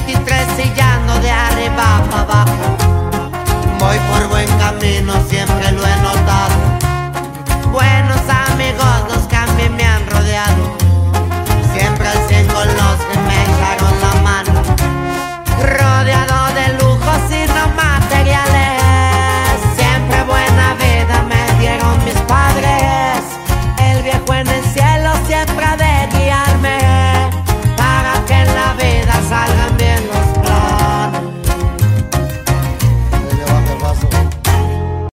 23 y ya no de arriba para abajo. Voy por buen camino, siempre lo he